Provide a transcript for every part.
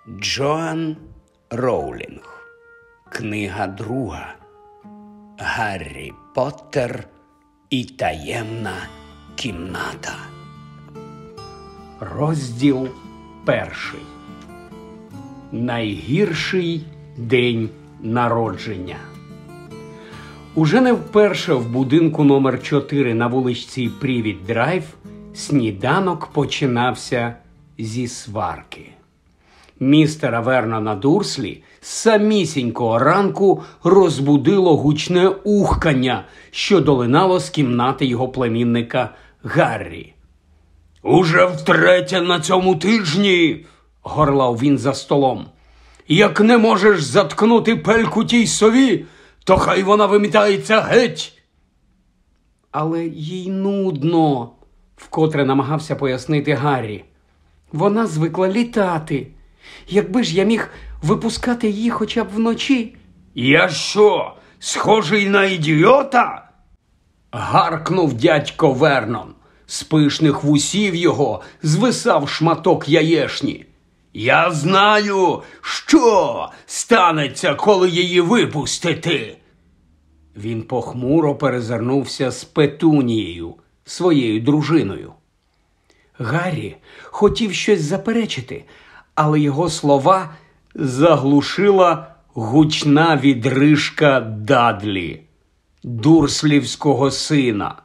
Джоан Роулінг. Книга друга. Гаррі Поттер і таємна кімната. Розділ 1. Найгірший день народження. Уже не вперше в будинку номер 4 на вуличці Привіт-Драйв сніданок починався зі сварки. Містера Вернона Дурслі з самісінького ранку розбудило гучне ухкання, що долинало з кімнати його племінника Гаррі. «Уже втретє на цьому тижні!» – горлав він за столом. «Як не можеш заткнути пельку тій сові, то хай вона вимітається геть!» «Але їй нудно!» – вкотре намагався пояснити Гаррі. «Вона звикла літати. Якби ж я міг випускати її хоча б вночі». «Я що, схожий на ідіота?» – гаркнув дядько Вернон. З пишних вусів його звисав шматок яєшні. «Я знаю, що станеться, коли її випустити!» Він похмуро перезирнувся з Петунією, своєю дружиною. Гаррі хотів щось заперечити, але його слова заглушила гучна відрижка Дадлі, дурслівського сина.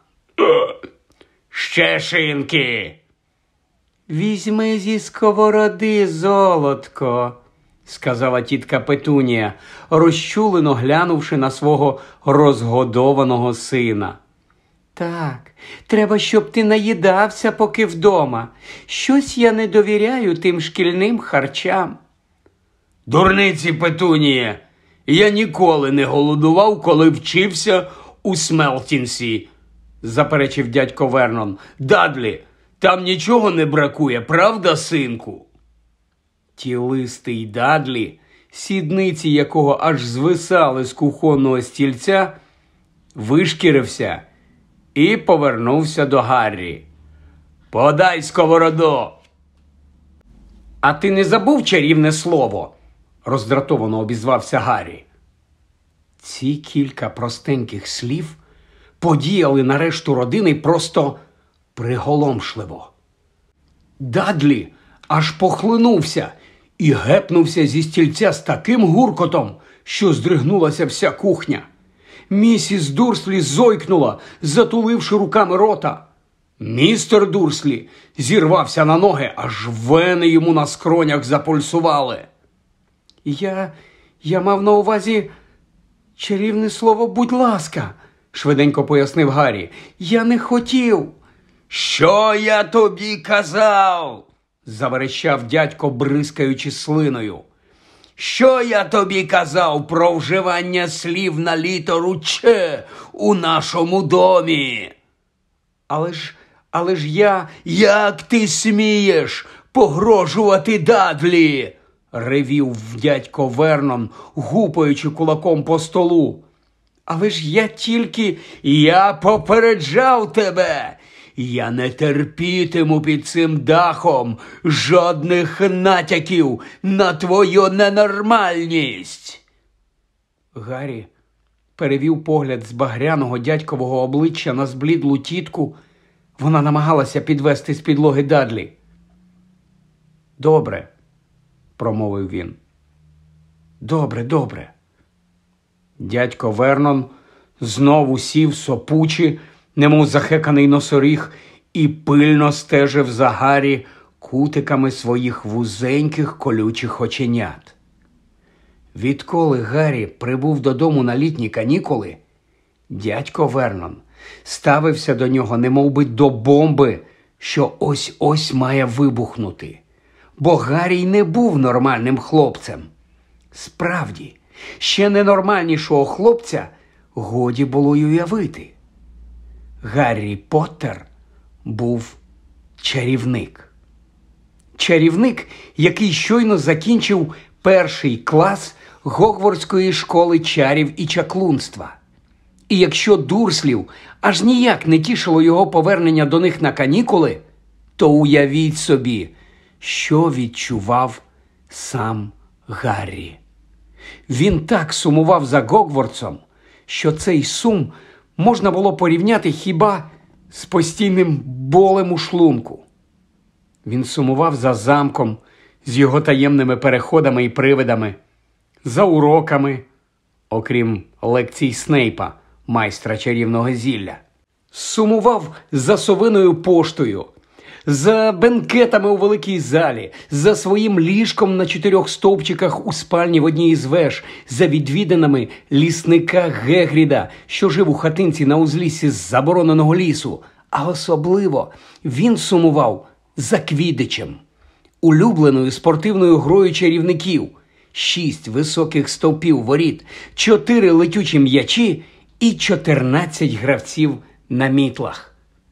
«Ще шинки!» «Візьми зі сковороди, золотко», – сказала тітка Петунія, розчулено глянувши на свого розгодованого сина. «Так, треба, щоб ти наїдався, поки вдома. Щось я не довіряю тим шкільним харчам». «Дурниці, Петунія! Я ніколи не голодував, коли вчився у Смелтінсі», – заперечив дядько Вернон. «Дадлі, там нічого не бракує, правда, синку?» Тілистий Дадлі, сідниці якого аж звисали з кухонного стільця, вишкірився і повернувся до Гаррі. «Подай сковороду!» «А ти не забув чарівне слово?» – роздратовано обізвався Гаррі. Ці кілька простеньких слів подіяли на решту родини просто приголомшливо. Дадлі аж похлинувся і гепнувся зі стільця з таким гуркотом, що здригнулася вся кухня. Місіс Дурслі зойкнула, затуливши руками рота. Містер Дурслі зірвався на ноги, аж вени йому на скронях запульсували. Я мав на увазі чарівне слово «будь ласка», – швиденько пояснив Гаррі. «Я не хотів». «Що я тобі казав?» – заверещав дядько, бризкаючи слиною. «Що я тобі казав про вживання слів на літеру «Ч» у нашому домі?» Але ж я... «Як ти смієш погрожувати Дадлі?» – ревів дядько Вернон, гупаючи кулаком по столу. «Але ж я тільки... Я попереджав тебе! Я не терпітиму під цим дахом жодних натяків на твою ненормальність!» Гаррі перевів погляд з багряного дядькового обличчя на зблідлу тітку. Вона намагалася підвести з підлоги Дадлі. «Добре», – промовив він. «Добре». Дядько Вернон знову сів сопучи, немов захеканий носоріг, і пильно стежив за Гаррі кутиками своїх вузеньких колючих оченят. Відколи Гаррі прибув додому на літні канікули, дядько Вернон ставився до нього немовби до бомби, що ось-ось має вибухнути. Бо Гаррі не був нормальним хлопцем. Справді, ще ненормальнішого хлопця годі було й уявити. Гаррі Поттер був чарівник. Чарівник, який щойно закінчив 1 клас Гогвартської школи чарів і чаклунства. І якщо Дурслів аж ніяк не тішило його повернення до них на канікули, то уявіть собі, що відчував сам Гаррі. Він так сумував за Гогвартсом, що цей сум можна було порівняти хіба з постійним болем у шлунку. Він сумував за замком, з його таємними переходами і привидами, за уроками, окрім лекцій Снейпа, майстра чарівного зілля. Сумував за совиною поштою, за бенкетами у великій залі, за своїм ліжком на 4 стовпчиках у спальні в одній із веж, за відвідинами лісника Гегріда, що жив у хатинці на узліссі з забороненого лісу. А особливо він сумував за Квіддичем, улюбленою спортивною грою чарівників. 6 високих стовпів воріт, 4 летючі м'ячі і 14 гравців на мітлах.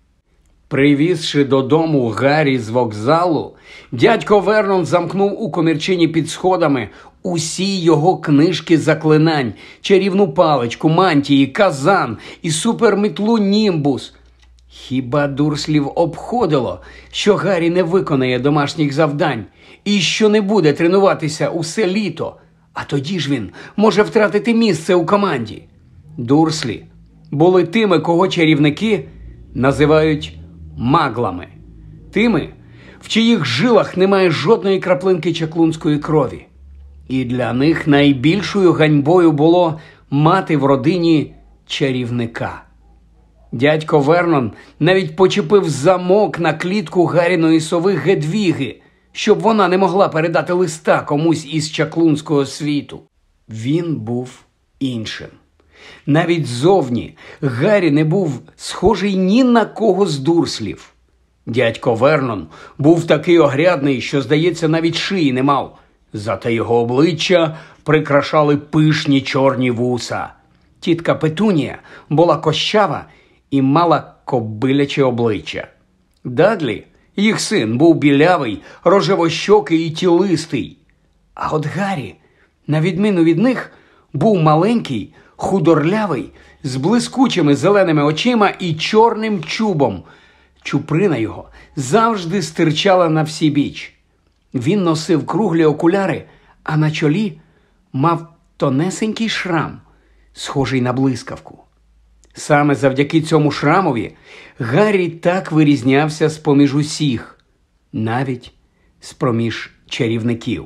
Привізши додому Гаррі з вокзалу, дядько Вернон замкнув у комірчині під сходами усі його книжки заклинань, чарівну паличку, мантії, казан і супермітлу Німбус. Хіба Дурслів обходило, що Гаррі не виконає домашніх завдань і що не буде тренуватися усе літо, а тоді ж він може втратити місце у команді? Дурслі були тими, кого чарівники називають маглами. Тими, в чиїх жилах немає жодної краплинки чаклунської крові. І для них найбільшою ганьбою було мати в родині чарівника. Дядько Вернон навіть почепив замок на клітку Гарріної сови Гедвіги, щоб вона не могла передати листа комусь із чаклунського світу. Він був іншим. Навіть зовні Гаррі не був схожий ні на кого з Дурслів. Дядько Вернон був такий огрядний, що, здається, навіть шиї не мав. Зате його обличчя прикрашали пишні чорні вуса. Тітка Петунія була кощава і мала кобиляче обличчя. Дадлі, їх син, був білявий, рожевощокий і тілистий. А от Гаррі, на відміну від них, був маленький, худорлявий, з блискучими зеленими очима і чорним чубом. Чуприна його завжди стирчала на всібіч. Він носив круглі окуляри, а на чолі мав тонесенький шрам, схожий на блискавку. Саме завдяки цьому шрамові Гаррі так вирізнявся з-поміж усіх, навіть з-поміж чарівників.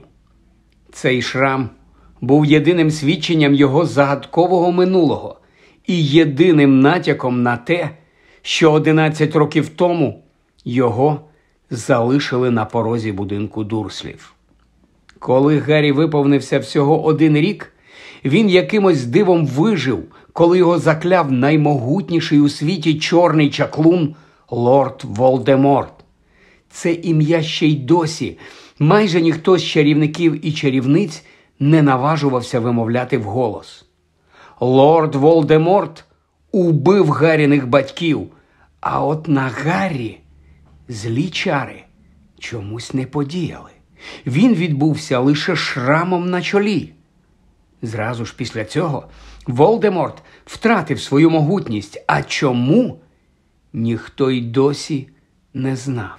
Цей шрам був єдиним свідченням його загадкового минулого і єдиним натяком на те, що 11 років тому його залишили на порозі будинку Дурслів. Коли Гаррі виповнився всього 1 рік, він якимось дивом вижив, коли його закляв наймогутніший у світі чорний чаклун лорд Волдеморт. Це ім'я ще й досі майже ніхто з чарівників і чарівниць не наважувався вимовляти вголос. Лорд Волдеморт убив Гарріних батьків, а от на Гаррі злі чари чомусь не подіяли. Він відбувся лише шрамом на чолі. Зразу ж після цього Волдеморт втратив свою могутність, а чому – ніхто й досі не знав.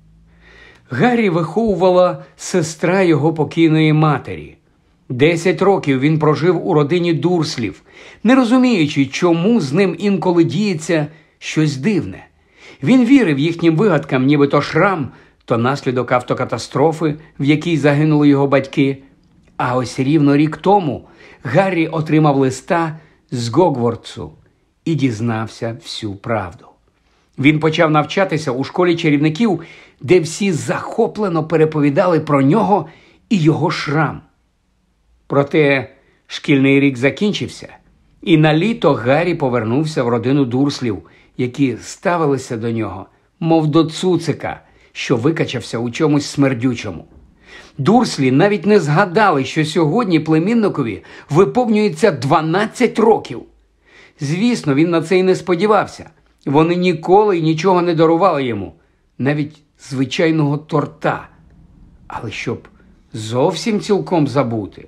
Гаррі виховувала сестра його покійної матері. 10 років він прожив у родині Дурслів, не розуміючи, чому з ним інколи діється щось дивне. Він вірив їхнім вигадкам, ніби то шрам, то наслідок автокатастрофи, в якій загинули його батьки. А ось рівно рік тому Гаррі отримав листа з Гогвартсу і дізнався всю правду. Він почав навчатися у школі чарівників, де всі захоплено переповідали про нього і його шрам. Проте шкільний рік закінчився, і на літо Гаррі повернувся в родину Дурслів, які ставилися до нього, мов до цуцика, що викачався у чомусь смердючому. Дурслі навіть не згадали, що сьогодні племінникові виповнюється 12 років. Звісно, він на це й не сподівався. Вони ніколи й нічого не дарували йому, навіть звичайного торта. Але щоб зовсім цілком забути.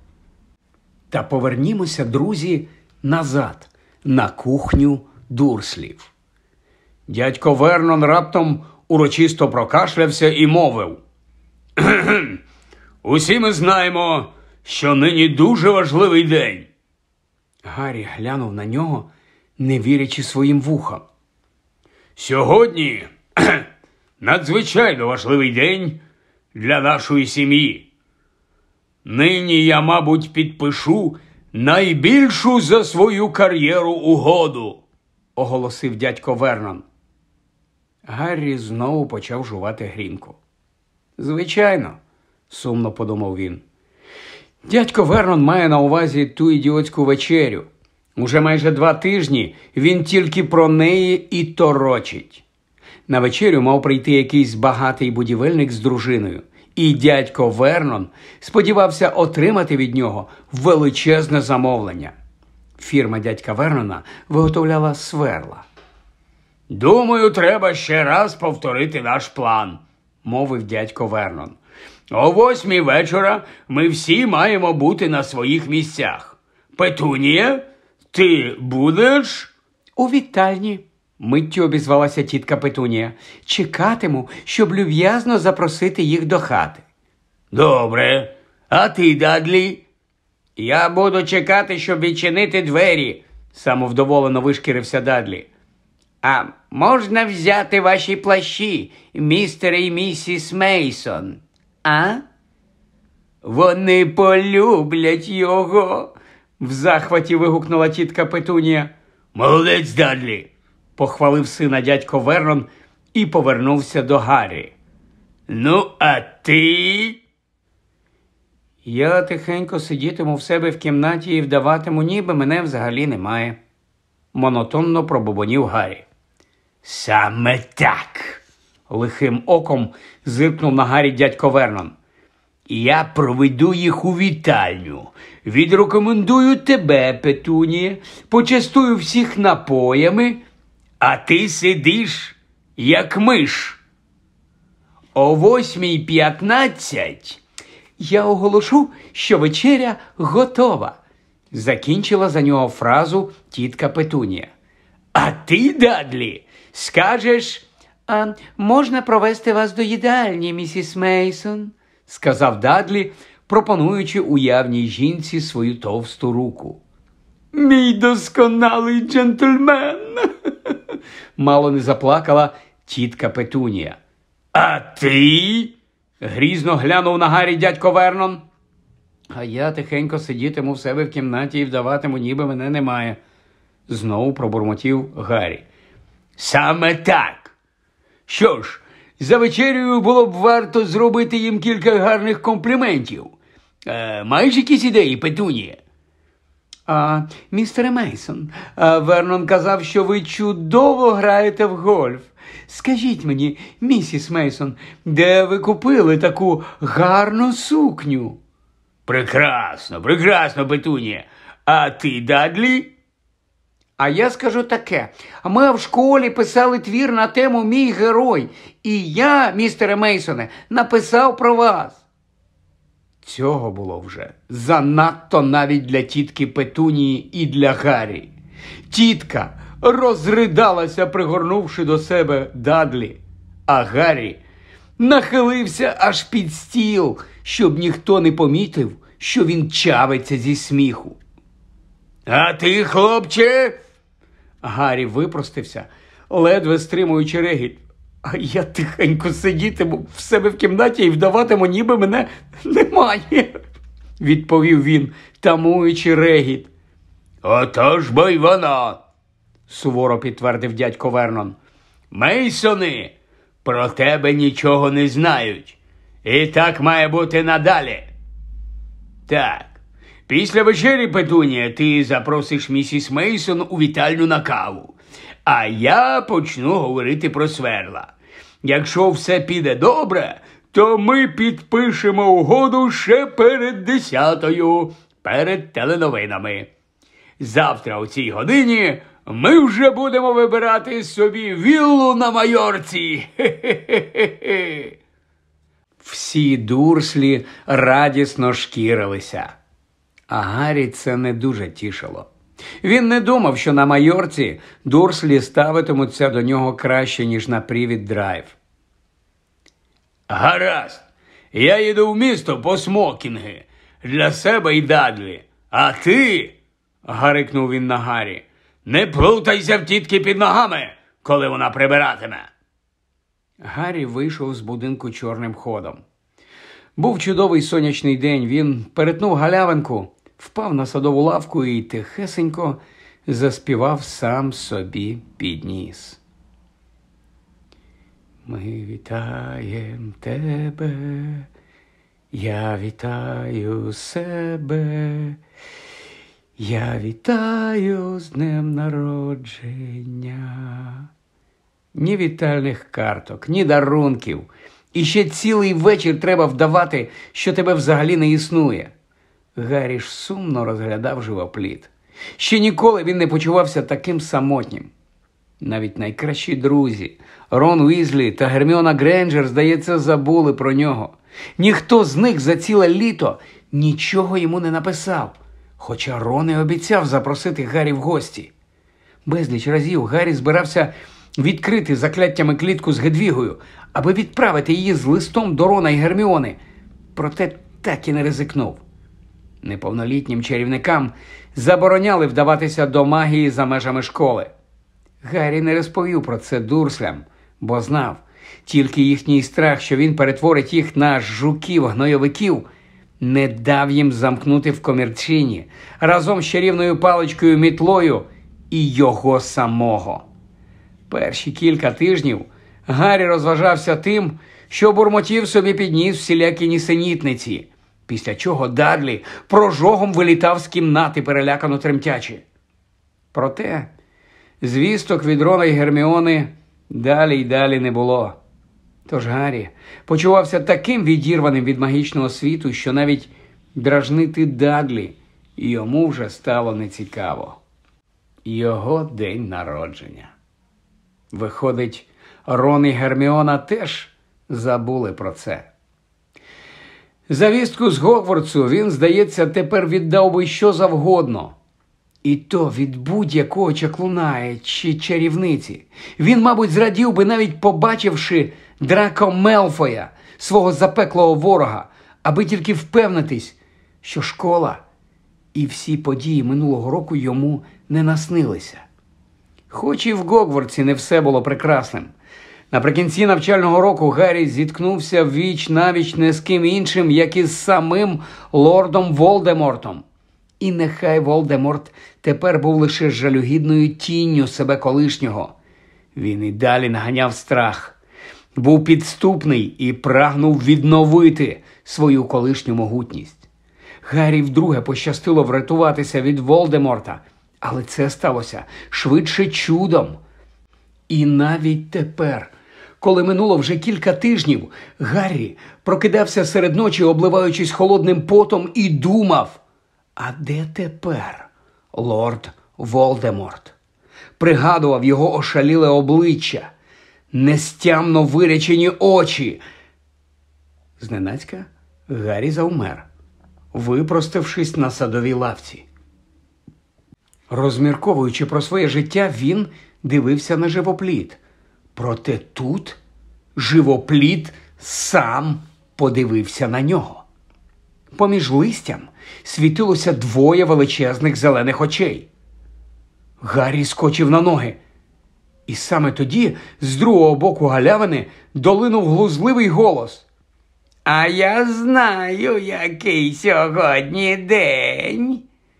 Та повернімося, друзі, назад, на кухню Дурслів. Дядько Вернон раптом урочисто прокашлявся і мовив: Усі ми знаємо, що нині дуже важливий день. Гаррі глянув на нього, не вірячи своїм вухам. Сьогодні надзвичайно важливий день для нашої сім'ї. Нині я, мабуть, підпишу найбільшу за свою кар'єру угоду, оголосив дядько Вернон. Гаррі знову почав жувати грінку. Звичайно, сумно подумав він. Дядько Вернон має на увазі ту ідіотську вечерю. Уже майже 2 тижні він тільки про неї і торочить. На вечерю мав прийти якийсь багатий будівельник з дружиною. І дядько Вернон сподівався отримати від нього величезне замовлення. Фірма дядька Вернона виготовляла сверла. «Думаю, треба ще раз повторити наш план», – мовив дядько Вернон. «О 8 вечора ми всі маємо бути на своїх місцях. Петунія, ти будеш?» «У вітальні», – миттю обізвалася тітка Петунія. «Чекатиму, щоб люб'язно запросити їх до хати». «Добре. А ти, Дадлі?» «Я буду чекати, щоб відчинити двері», – самовдоволено вишкірився Дадлі. «А можна взяти ваші плащі, містер і місіс Мейсон, а?» «Вони полюблять його», – в захваті вигукнула тітка Петунія. «Молодець, Дадлі», – похвалив сина дядько Вернон і повернувся до Гаррі. «Ну, а ти?» «Я тихенько сидітиму в себе в кімнаті і вдаватиму, ніби мене взагалі немає», – монотонно пробубонів Гаррі. «Саме так!» – лихим оком зиркнув на Гаррі дядько Вернон. «Я проведу їх у вітальню. Відрекомендую тебе, Петунія, почастую всіх напоями, а ти сидиш, як миш. О 8:15 я оголошу, що вечеря готова», – закінчила за нього фразу тітка Петунія. «А ти, Дадлі, скажеш, можна провести вас до їдальні, місіс Мейсон», – сказав Дадлі, пропонуючи уявній жінці свою товсту руку. «Мій досконалий джентльмен», – мало не заплакала тітка Петунія. «А ти?» – грізно глянув на Гаррі дядько Вернон. «А я тихенько сидітиму в себе в кімнаті і вдаватиму, ніби мене немає», – знову пробурмотів Гаррі. «Саме так. Що ж, за вечерею було б варто зробити їм кілька гарних компліментів. Маєш якісь ідеї, Петунія?» «Містере Мейсон, Вернон казав, що ви чудово граєте в гольф. Скажіть мені, місіс Мейсон, де ви купили таку гарну сукню?» «Прекрасно, прекрасно, Петунія. А ти, Дадлі?» «А я скажу таке. Ми в школі писали твір на тему «Мій герой». І я, містере Мейсоне, написав про вас». Цього було вже занадто навіть для тітки Петунії і для Гаррі. Тітка розридалася, пригорнувши до себе Дадлі, а Гаррі нахилився аж під стіл, щоб ніхто не помітив, що він чавиться зі сміху. «А ти, хлопче?» Гаррі випростився, ледве стримуючи регіт. «А я тихенько сидітиму в себе в кімнаті і вдаватиму, ніби мене немає», – відповів він, тамуючи регіт. «Отож бо й воно», – суворо підтвердив дядько Вернон. «Мейсони про тебе нічого не знають. І так має бути надалі. Так, після вечері, Петунія, ти запросиш місіс Мейсон у вітальню на каву, а я почну говорити про сверла. Якщо все піде добре, то ми підпишемо угоду ще перед 10-ю, перед теленовинами. Завтра о цій годині ми вже будемо вибирати собі віллу на Майорці. Хе-хе-хе-хе». Всі Дурслі радісно шкірилися. А Гаррі це не дуже тішило. Він не думав, що на Майорці Дурслі ставитимуться до нього краще, ніж на Привід-драйв. «Гаразд, Я їду в місто по смокінги для себе і Дадлі. А ти, гарикнув він на Гаррі, не плутайся в тітки під ногами, коли вона прибиратиме. Гаррі вийшов з будинку чорним ходом. Був чудовий сонячний день, він перетнув галявинку, впав на садову лавку і тихесенько заспівав сам собі під ніс. Ми вітаєм тебе, я вітаю себе, я вітаю з днем народження. Ні вітальних карток, ні дарунків. І ще цілий вечір треба вдавати, що тебе взагалі не існує. Гаррі ж сумно розглядав живопліт. Ще ніколи він не почувався таким самотнім. Навіть найкращі друзі Рон Уізлі та Герміона Грейнджер, здається, забули про нього. Ніхто з них за ціле літо нічого йому не написав, хоча Рон і обіцяв запросити Гаррі в гості. Безліч разів Гаррі збирався відкрити закляттями клітку з Гедвігою, аби відправити її з листом до Рона і Герміони, проте так і не ризикнув. Неповнолітнім чарівникам забороняли вдаватися до магії за межами школи. Гаррі не розповів про це дурслям, бо знав, тільки їхній страх, що він перетворить їх на жуків-гнойовиків, не дав їм замкнути в комірчині разом з чарівною паличкою-мітлою і його самого. Перші кілька тижнів Гаррі розважався тим, що бурмотів собі під ніс всілякі нісенітниці, після чого Дадлі прожогом вилітав з кімнати, перелякано тремтячи. Проте звісток від Рона й Герміони далі й далі не було. Тож Гаррі почувався таким відірваним від магічного світу, що навіть дражнити Дадлі йому вже стало нецікаво. Його день народження. Виходить, Рон і Герміона теж забули про це. За вістку з Гогвартсу він, здається, тепер віддав би що завгодно. І то від будь-якого чаклуна чи чарівниці. Він, мабуть, зрадів би, навіть побачивши Драко Мелфоя, свого запеклого ворога, аби тільки впевнитись, що школа і всі події минулого року йому не наснилися. Хоч і в Гогвартсі не все було прекрасним. Наприкінці навчального року Гаррі зіткнувся віч-навіч не з ким іншим, як із самим лордом Волдемортом. І нехай Волдеморт тепер був лише жалюгідною тінню себе колишнього. Він і далі наганяв страх, був підступний і прагнув відновити свою колишню могутність. Гаррі вдруге пощастило врятуватися від Волдеморта, але це сталося швидше чудом. І навіть тепер, коли минуло вже кілька тижнів, Гаррі прокидався серед ночі, обливаючись холодним потом, і думав: а де тепер лорд Волдеморт? Пригадував його ошаліле обличчя, нестямно вирячені очі. Зненацька Гаррі завмер, випроставшись на садовій лавці. Розмірковуючи про своє життя, він дивився на живопліт. Проте тут живопліт сам подивився на нього. Поміж листям світилося двоє величезних зелених очей. Гаррі скочив на ноги. І саме тоді з другого боку галявини долинув глузливий голос: «А я знаю, який сьогодні день!»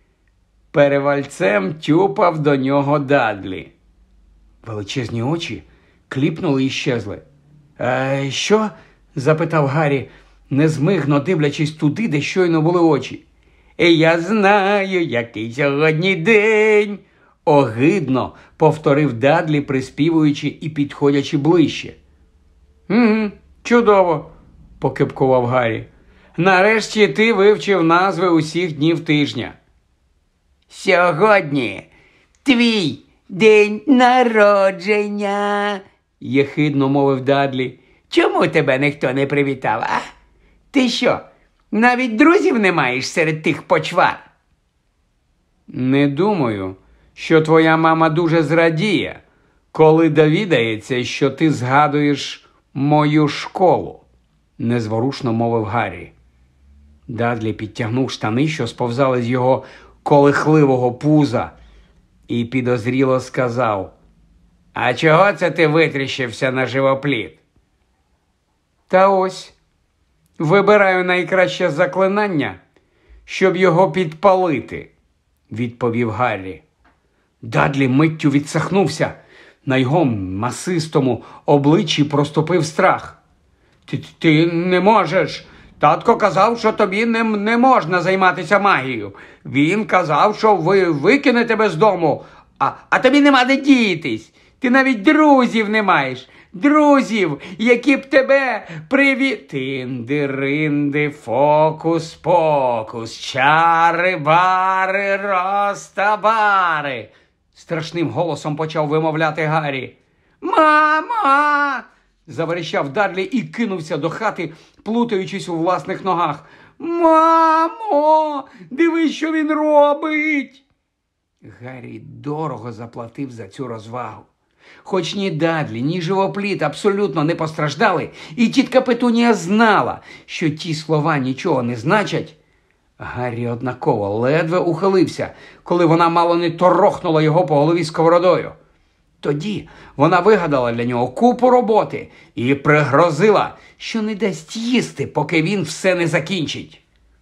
Перевальцем тюпав до нього Дадлі. Величезні очі кліпнули і щезли. Що?» – запитав Гаррі, незмигно дивлячись туди, де щойно були очі. «Я знаю, який сьогодні день!» – огидно повторив Дадлі, приспівуючи і підходячи ближче. Чудово!» – покипкував Гаррі. «Нарешті ти вивчив назви усіх днів тижня». «Сьогодні твій день народження!» – єхидно мовив Дадлі. «Чому тебе ніхто не привітав, а? Ти що, навіть друзів не маєш серед тих почвар?» «Не думаю, що твоя мама дуже зрадіє, коли довідається, що ти згадуєш мою школу», незворушно мовив Гаррі. Дадлі підтягнув штани, що сповзали з його колихливого пуза, і підозріло сказав: «А чого це ти витріщився на живопліт?» «Та ось, вибираю найкраще заклинання, щоб його підпалити», – відповів Гаррі. Дадлі миттю відсахнувся. На його масистому обличчі проступив страх. Ти не можеш. Татко казав, що тобі не можна займатися магією. Він казав, що ви викине тебе з дому, а тобі нема де дітись. Ти навіть друзів не маєш. Друзів, які б тебе Тинди-ринди, фокус-покус, чари-бари, розтабари. Страшним голосом почав вимовляти Гаррі. «Мама!» – заверещав Дадлі і кинувся до хати, плутаючись у власних ногах. «Мамо! Дивись, що він робить!» Гаррі дорого заплатив за цю розвагу. Хоч ні Дадлі, ні живопліт абсолютно не постраждали, і тітка Петунія знала, що ті слова нічого не значать, Гаррі однаково ледве ухилився, коли вона мало не торохнула його по голові сковородою. Тоді вона вигадала для нього купу роботи і пригрозила, що не дасть їсти, поки він все не закінчить.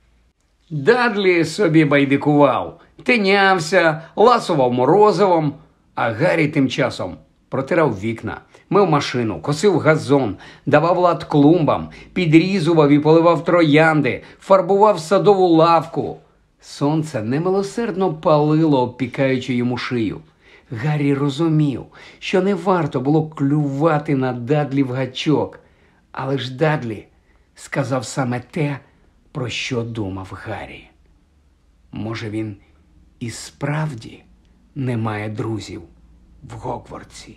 Дадлі собі байдикував, тинявся, ласував морозивом, а Гаррі тим часом протирав вікна, мив машину, косив газон, давав лад клумбам, підрізував і поливав троянди, фарбував садову лавку. Сонце немилосердно палило, обпікаючи йому шию. Гаррі розумів, що не варто було клювати на Дадлі в гачок. Але ж Дадлі сказав саме те, про що думав Гаррі. Може, він і справді не має друзів в Гогвартсі?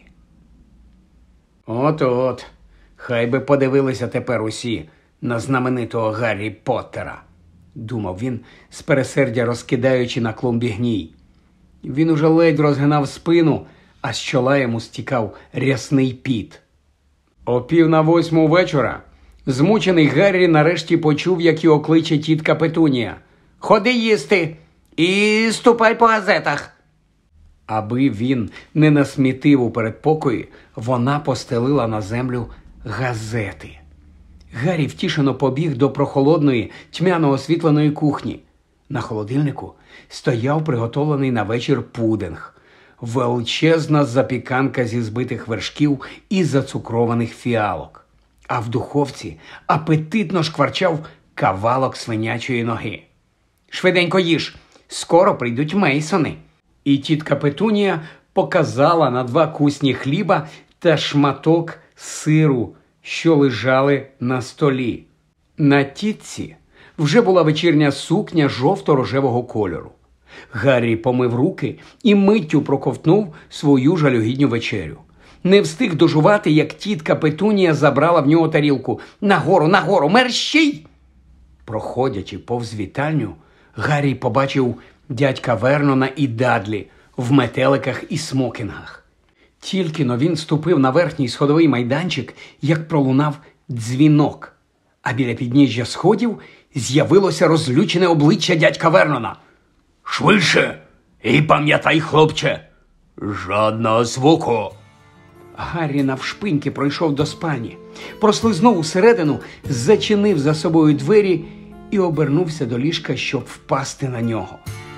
От-от, хай би подивилися тепер усі на знаменитого Гаррі Поттера, думав він, з пересердя розкидаючи на клумбі гній. Він уже ледь розгинав спину, а з чола йому стікав рясний піт. О 7:45 вечора змучений Гаррі нарешті почув, як його кличе тітка Петунія. «Ходи їсти і ступай по газетах!» Аби він не насмітив у передпокої, вона постелила на землю газети. Гаррі втішено побіг до прохолодної, тьмяно освітленої кухні. На холодильнику стояв приготовлений на вечір пудинг. Величезна запіканка зі збитих вершків і зацукрованих фіалок. А в духовці апетитно шкварчав кавалок свинячої ноги. «Швиденько їж, скоро прийдуть Мейсони!» І тітка Петунія показала на 2 кусні хліба та шматок сиру, що лежали на столі. На тітці вже була вечірня сукня жовто-рожевого кольору. Гаррі помив руки і миттю проковтнув свою жалюгідню вечерю. Не встиг дожувати, як тітка Петунія забрала в нього тарілку. «Нагору, нагору, мерщій!» Проходячи повз вітальню, Гаррі побачив дядька Вернона і Дадлі в метеликах і смокінгах. Тільки-но він ступив на верхній сходовий майданчик, як пролунав дзвінок. А біля підніжжя сходів з'явилося розлючене обличчя дядька Вернона. «Швидше! І пам'ятай, хлопче, жодного звуку!» Гаррі навшпиньки пройшов до спальні, прослизнув усередину, зачинив за собою двері і обернувся до ліжка, щоб впасти на нього.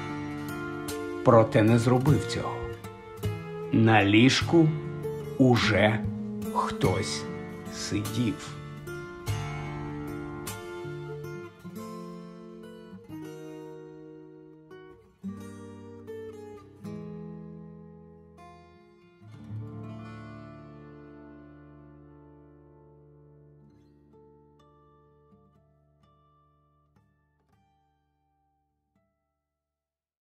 Проте не зробив цього. На ліжку уже хтось сидів.